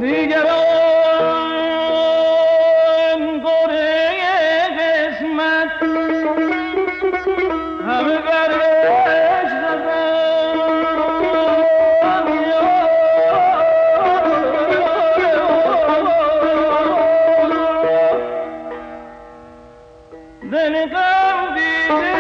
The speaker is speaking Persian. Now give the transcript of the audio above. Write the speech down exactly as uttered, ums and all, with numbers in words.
دیگران قره قسمت همه برش زدن دل غم دیده